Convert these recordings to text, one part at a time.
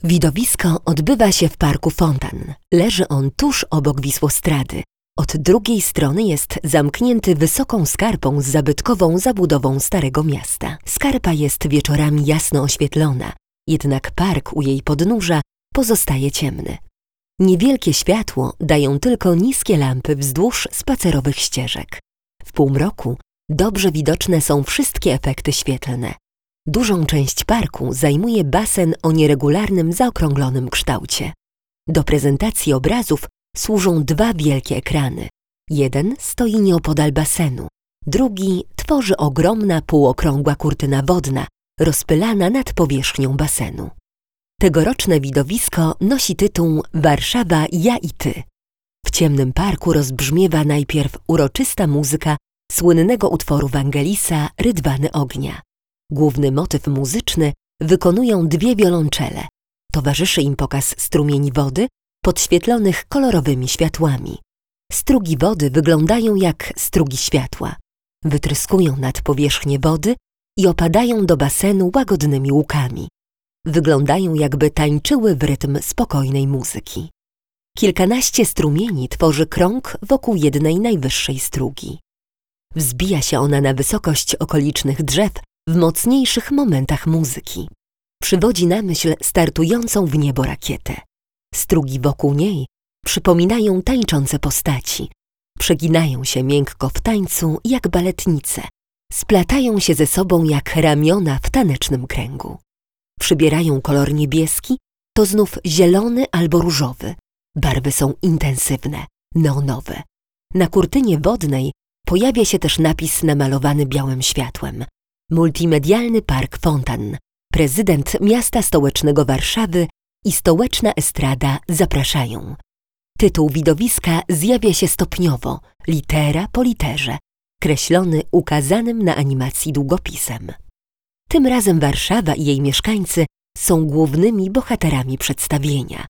Widowisko odbywa się w parku Fontan. Leży on tuż obok Wisłostrady. Od drugiej strony jest zamknięty wysoką skarpą z zabytkową zabudową Starego Miasta. Skarpa jest wieczorami jasno oświetlona, jednak park u jej podnóża pozostaje ciemny. Niewielkie światło dają tylko niskie lampy wzdłuż spacerowych ścieżek. W półmroku dobrze widoczne są wszystkie efekty świetlne. Dużą część parku zajmuje basen o nieregularnym, zaokrąglonym kształcie. Do prezentacji obrazów służą dwa wielkie ekrany. Jeden stoi nieopodal basenu, drugi tworzy ogromna, półokrągła kurtyna wodna, rozpylana nad powierzchnią basenu. Tegoroczne widowisko nosi tytuł Warszawa, ja i ty. W ciemnym parku rozbrzmiewa najpierw uroczysta muzyka słynnego utworu Wangelisa Rydwany ognia. Główny motyw muzyczny wykonują dwie wiolonczele. Towarzyszy im pokaz strumieni wody podświetlonych kolorowymi światłami. Strugi wody wyglądają jak strugi światła. Wytryskują nad powierzchnię wody i opadają do basenu łagodnymi łukami. Wyglądają, jakby tańczyły w rytm spokojnej muzyki. Kilkanaście strumieni tworzy krąg wokół jednej najwyższej strugi. Wzbija się ona na wysokość okolicznych drzew w mocniejszych momentach muzyki. Przywodzi na myśl startującą w niebo rakietę. Strugi wokół niej przypominają tańczące postaci. Przeginają się miękko w tańcu jak baletnice. Splatają się ze sobą jak ramiona w tanecznym kręgu. Przybierają kolor niebieski, to znów zielony albo różowy. Barwy są intensywne, neonowe. Na kurtynie wodnej pojawia się też napis namalowany białym światłem. Multimedialny Park Fontan, prezydent miasta stołecznego Warszawy i stołeczna estrada zapraszają. Tytuł widowiska zjawia się stopniowo, litera po literze, kreślony ukazanym na animacji długopisem. Tym razem Warszawa i jej mieszkańcy są głównymi bohaterami przedstawienia.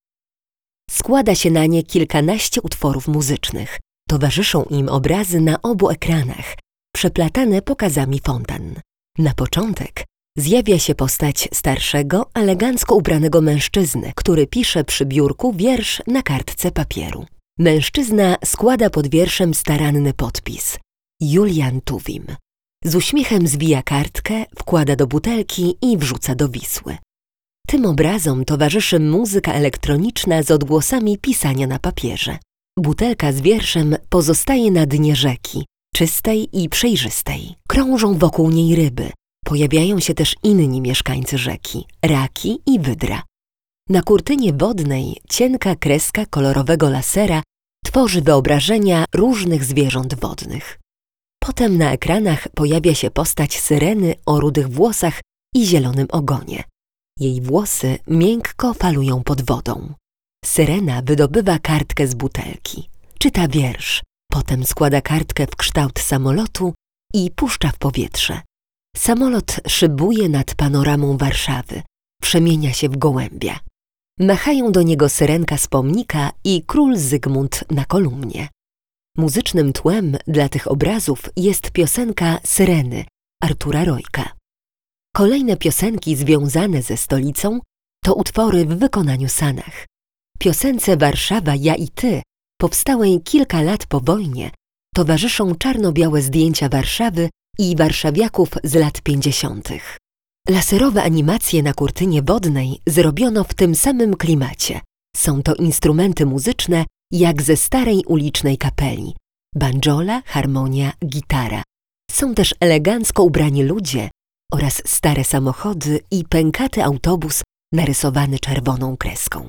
Składa się na nie kilkanaście utworów muzycznych. Towarzyszą im obrazy na obu ekranach, przeplatane pokazami fontan. Na początek zjawia się postać starszego, elegancko ubranego mężczyzny, który pisze przy biurku wiersz na kartce papieru. Mężczyzna składa pod wierszem staranny podpis Julian Tuwim. Z uśmiechem zwija kartkę, wkłada do butelki i wrzuca do Wisły. Tym obrazom towarzyszy muzyka elektroniczna z odgłosami pisania na papierze. Butelka z wierszem pozostaje na dnie rzeki, czystej i przejrzystej. Krążą wokół niej ryby. Pojawiają się też inni mieszkańcy rzeki, raki i wydra. Na kurtynie wodnej cienka kreska kolorowego lasera tworzy wyobrażenia różnych zwierząt wodnych. Potem na ekranach pojawia się postać syreny o rudych włosach i zielonym ogonie. Jej włosy miękko falują pod wodą. Syrena wydobywa kartkę z butelki, czyta wiersz, potem składa kartkę w kształt samolotu i puszcza w powietrze. Samolot szybuje nad panoramą Warszawy, przemienia się w gołębia. Machają do niego syrenka z pomnika i król Zygmunt na kolumnie. Muzycznym tłem dla tych obrazów jest piosenka Syreny Artura Rojka. Kolejne piosenki związane ze stolicą to utwory w wykonaniu Sanach. Piosence Warszawa, ja i ty, powstałej kilka lat po wojnie, towarzyszą czarno-białe zdjęcia Warszawy i warszawiaków z lat 50. Laserowe animacje na kurtynie wodnej zrobiono w tym samym klimacie. Są to instrumenty muzyczne jak ze starej ulicznej kapeli. Banjola, harmonia, gitara. Są też elegancko ubrani ludzie oraz stare samochody i pękaty autobus narysowany czerwoną kreską.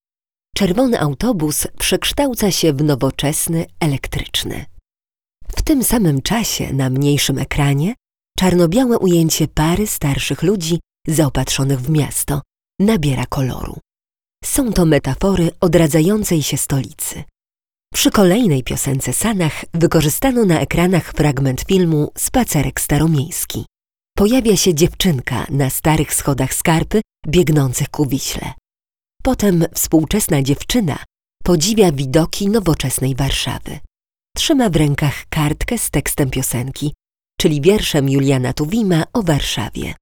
Czerwony autobus przekształca się w nowoczesny, elektryczny. W tym samym czasie na mniejszym ekranie czarno-białe ujęcie pary starszych ludzi zaopatrzonych w miasto nabiera koloru. Są to metafory odradzającej się stolicy. Przy kolejnej piosence Sanach wykorzystano na ekranach fragment filmu Spacerek staromiejski. Pojawia się dziewczynka na starych schodach skarpy biegnących ku Wiśle. Potem współczesna dziewczyna podziwia widoki nowoczesnej Warszawy. Trzyma w rękach kartkę z tekstem piosenki, czyli wierszem Juliana Tuwima o Warszawie.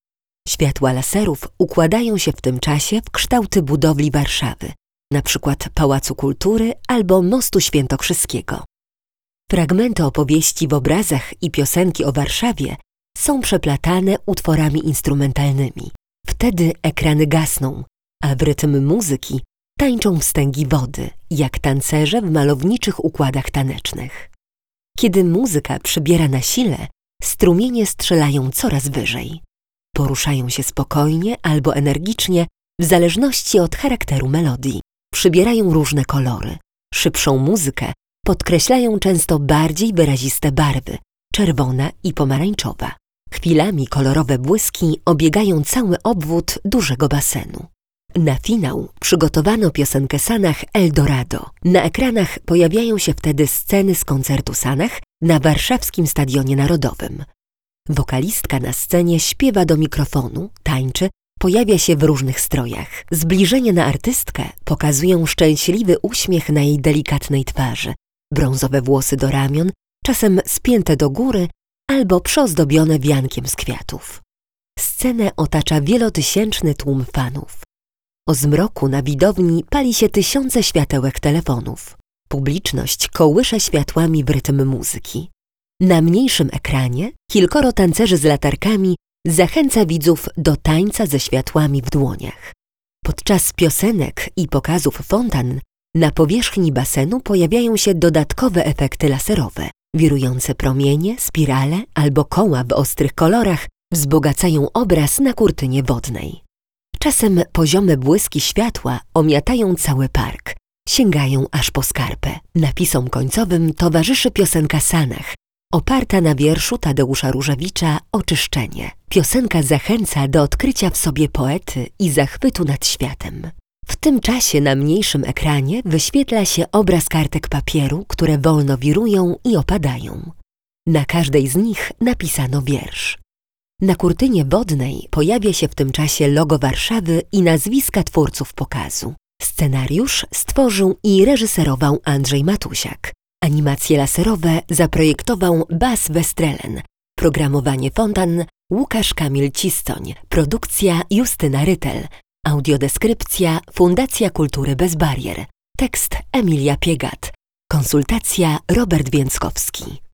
Światła laserów układają się w tym czasie w kształty budowli Warszawy, np. Pałacu Kultury albo Mostu Świętokrzyskiego. Fragmenty opowieści w obrazach i piosenki o Warszawie są przeplatane utworami instrumentalnymi. Wtedy ekrany gasną, a w rytm muzyki tańczą wstęgi wody, jak tancerze w malowniczych układach tanecznych. Kiedy muzyka przybiera na sile, strumienie strzelają coraz wyżej. Poruszają się spokojnie albo energicznie, w zależności od charakteru melodii. Przybierają różne kolory. Szybszą muzykę podkreślają często bardziej wyraziste barwy, czerwona i pomarańczowa. Chwilami kolorowe błyski obiegają cały obwód dużego basenu. Na finał przygotowano piosenkę Sanach Eldorado. Na ekranach pojawiają się wtedy sceny z koncertu Sanach na warszawskim Stadionie Narodowym. Wokalistka na scenie śpiewa do mikrofonu, tańczy, pojawia się w różnych strojach. Zbliżenie na artystkę pokazują szczęśliwy uśmiech na jej delikatnej twarzy, brązowe włosy do ramion, czasem spięte do góry albo przyozdobione wiankiem z kwiatów. Scenę otacza wielotysięczny tłum fanów. O zmroku na widowni pali się tysiące światełek telefonów. Publiczność kołysze światłami w rytm muzyki. Na mniejszym ekranie kilkoro tancerzy z latarkami zachęca widzów do tańca ze światłami w dłoniach. Podczas piosenek i pokazów fontan na powierzchni basenu pojawiają się dodatkowe efekty laserowe. Wirujące promienie, spirale albo koła w ostrych kolorach wzbogacają obraz na kurtynie wodnej. Czasem poziome błyski światła omiatają cały park, sięgają aż po skarpę. Napisom końcowym towarzyszy piosenka Sanach, oparta na wierszu Tadeusza Różewicza Oczyszczenie. Piosenka zachęca do odkrycia w sobie poety i zachwytu nad światem. W tym czasie na mniejszym ekranie wyświetla się obraz kartek papieru, które wolno wirują i opadają. Na każdej z nich napisano wiersz. Na kurtynie wodnej pojawia się w tym czasie logo Warszawy i nazwiska twórców pokazu. Scenariusz stworzył i reżyserował Andrzej Matusiak. Animacje laserowe zaprojektował Bas Westrelen. Programowanie fontan Łukasz Kamil Cistoń. Produkcja Justyna Rytel. Audiodeskrypcja Fundacja Kultury Bez Barier. Tekst Emilia Piegat. Konsultacja Robert Więckowski.